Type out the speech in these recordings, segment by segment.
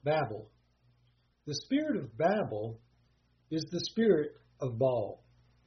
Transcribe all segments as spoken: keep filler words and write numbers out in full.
Babel. The spirit of Babel is the spirit of Baal.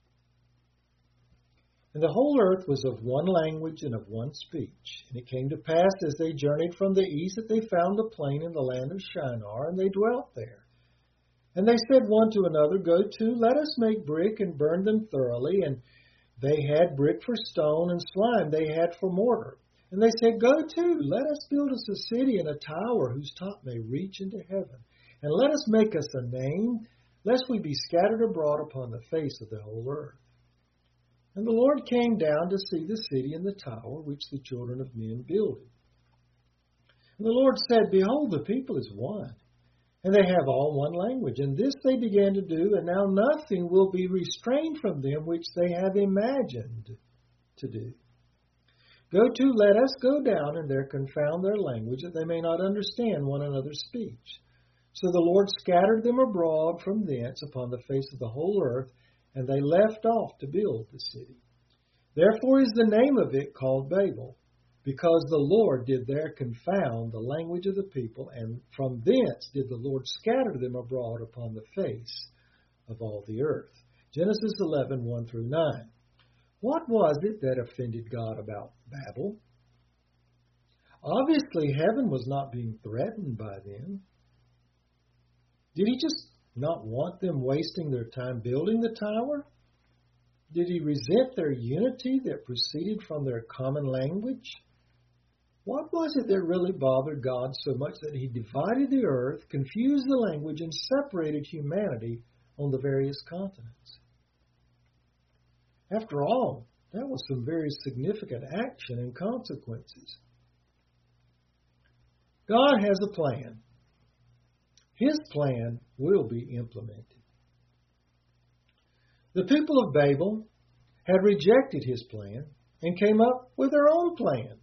And the whole earth was of one language and of one speech. And it came to pass as they journeyed from the east that they found a plain in the land of Shinar, and they dwelt there. And they said one to another, Go to, let us make brick and burn them thoroughly. And they had brick for stone, and slime they had for mortar. And they said, Go to, let us build us a city and a tower whose top may reach into heaven. And let us make us a name, lest we be scattered abroad upon the face of the whole earth. And the Lord came down to see the city and the tower which the children of men builded. And the Lord said, Behold, the people is one, and they have all one language. And this they began to do, and now nothing will be restrained from them which they have imagined to do. Go to, let us go down, and there confound their language, that they may not understand one another's speech. So the Lord scattered them abroad from thence upon the face of the whole earth, and they left off to build the city. Therefore is the name of it called Babel, because the Lord did there confound the language of the people, and from thence did the Lord scatter them abroad upon the face of all the earth. Genesis eleven, one through nine. What was it that offended God about Babel? Obviously, heaven was not being threatened by them. Did he just not want them wasting their time building the tower? Did he resent their unity that proceeded from their common language? What was it that really bothered God so much that he divided the earth, confused the language, and separated humanity on the various continents? After all, that was some very significant action and consequences. God has a plan. His plan will be implemented. The people of Babel had rejected his plan and came up with their own plan.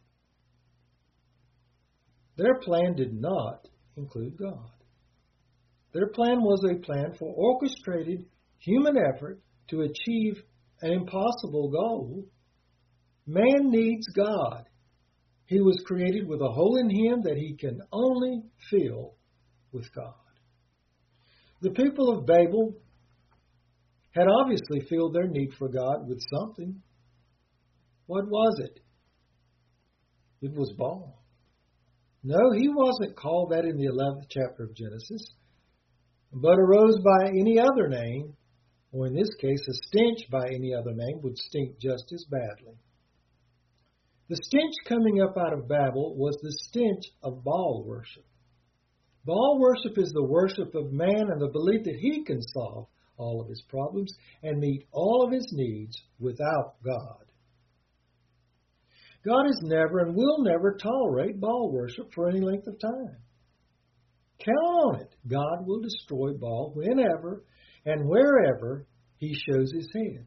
Their plan did not include God. Their plan was a plan for orchestrated human effort to achieve an impossible goal. Man needs God. He was created with a hole in him that he can only fill with God. The people of Babel had obviously filled their need for God with something. What was it? It was Baal. No, he wasn't called that in the eleventh chapter of Genesis, but arose by any other name, or in this case, a stench by any other name would stink just as badly. The stench coming up out of Babel was the stench of Baal worship. Baal worship is the worship of man and the belief that he can solve all of his problems and meet all of his needs without God. God has never and will never tolerate Baal worship for any length of time. Count on it. God will destroy Baal whenever and wherever he shows his head.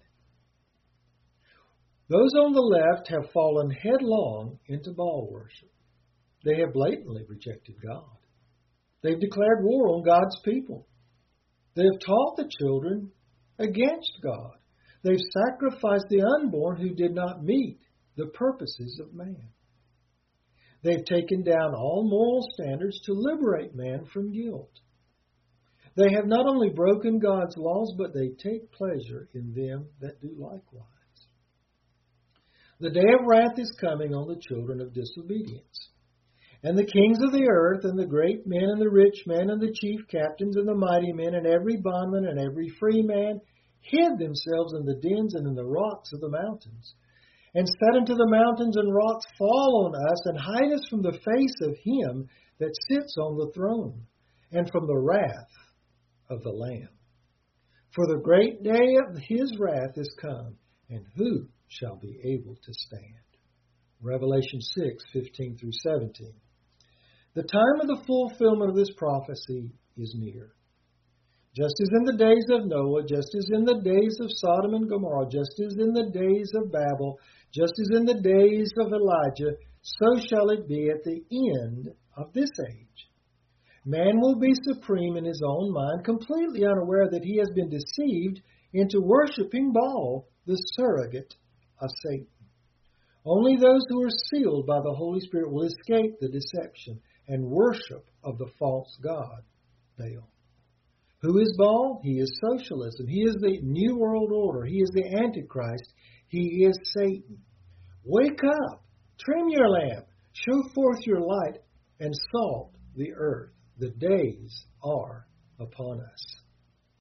Those on the left have fallen headlong into Baal worship. They have blatantly rejected God. They've declared war on God's people. They have taught the children against God. They've sacrificed the unborn who did not meet the purposes of man. They've taken down all moral standards to liberate man from guilt. They have not only broken God's laws, but they take pleasure in them that do likewise. The day of wrath is coming on the children of disobedience. And the kings of the earth, and the great men, and the rich men, and the chief captains, and the mighty men, and every bondman, and every free man, hid themselves in the dens and in the rocks of the mountains, and said unto the mountains and rocks, Fall on us, and hide us from the face of him that sits on the throne, and from the wrath of the Lamb. For the great day of his wrath is come, and who shall be able to stand? Revelation six, fifteen through seventeen. The time of the fulfillment of this prophecy is near. Just as in the days of Noah, just as in the days of Sodom and Gomorrah, just as in the days of Babel, just as in the days of Elijah, so shall it be at the end of this age. Man will be supreme in his own mind, completely unaware that he has been deceived into worshiping Baal, the surrogate of Satan. Only those who are sealed by the Holy Spirit will escape the deception and worship of the false god, Baal. Who is Baal? He is socialism. He is the New World Order. He is the Antichrist. He is Satan. Wake up, trim your lamp, show forth your light, and salt the earth. The days are upon us.